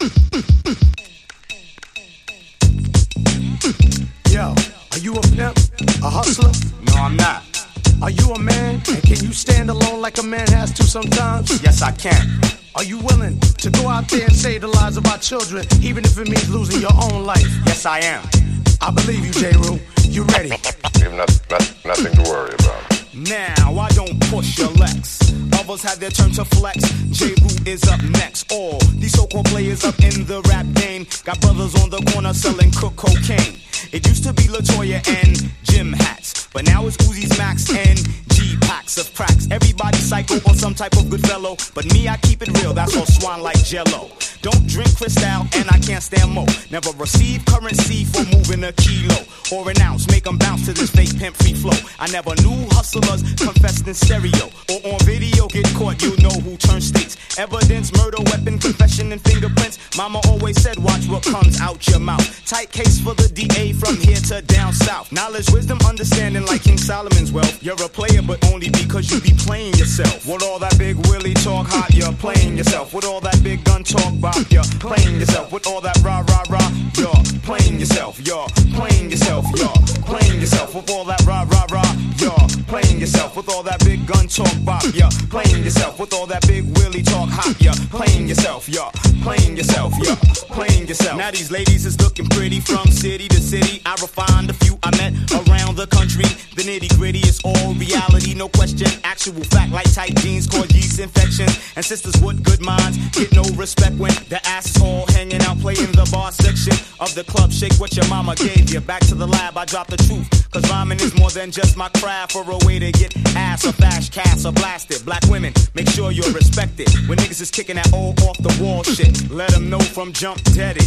Yo, are you a pimp? A hustler? No, I'm not. Are you a man? And can you stand alone like a man has to sometimes? Yes, I can. Are you willing to go out there and save the lives of our children, even if it means losing your own life? Yes, I am. I believe you, J-Rue. You ready? You have nothing to worry about. Now, I don't push your Lex. Others have their turn to flex. J-Roo is up next. All these so-called players up in the rap game got brothers on the corner selling cocaine. It used to be LaToya and Jim hats, but now it's Uzi's Max and G-packs of cracks. Everybody psycho or some type of good fellow, but me, I keep it real. That's all swan like Jello. Don't drink Cristal and I can't stand mo. Never receive currency for moving a kilo or an ounce. Make them bounce to this fake pimp free flow. I never knew hustlers confessed in stereo or on video. Get caught, you know who turns states. Evidence, murder, weapon, confession, and fingerprints. Mama always said, watch what comes out your mouth. Tight case for the DA from here to down south. Knowledge, wisdom, understanding like King Solomon's wealth. You're a player, but only because you be playing yourself. With all that big willy talk hot, you're playing yourself. With all that big gun talk bop, you're playing yourself. With all that rah rah rah, you're playing yourself. You're playing yourself. You're playing yourself. With all that rah rah rah, you're playing yourself. With all that big gun talk bop, you're playing yourself. With all that big willy talk hot, you're playing yourself. You're playing yourself. You're playing yourself. Now these ladies is looking pretty from city to city. I refined a few I met around the country. The nitty gritty is all reality, no question. Actual fact like tight jeans cause yeast infections. And sisters with good minds get no respect when the ass is all hanging out playing the bar section of the club. Shake what your mama gave you. Back to the lab, I drop the truth. Cause rhyming is more than just my craft or a way to get ass or flash cash or blasted. Black women, make sure you're respected. When niggas is kicking that old off the wall shit, let them know from jump dead it.